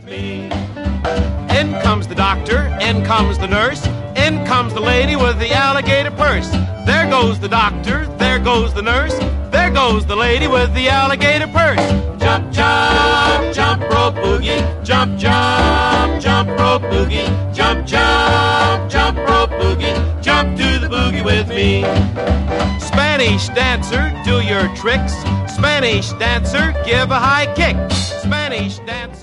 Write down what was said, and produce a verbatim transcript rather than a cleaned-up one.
with me. In comes the doctor, in comes the nurse, in comes the lady with the alligator purse. There goes the doctor, there goes the nurse, there goes the lady with the alligator purse. Jump, jump, jump, rope boogie. Jump, jump, jump, rope boogie. Jump, jump, jump, rope boogie. Jump to the boogie with me. Spanish dancer, do your tricks. Spanish dancer, give a high kick. Spanish dancer.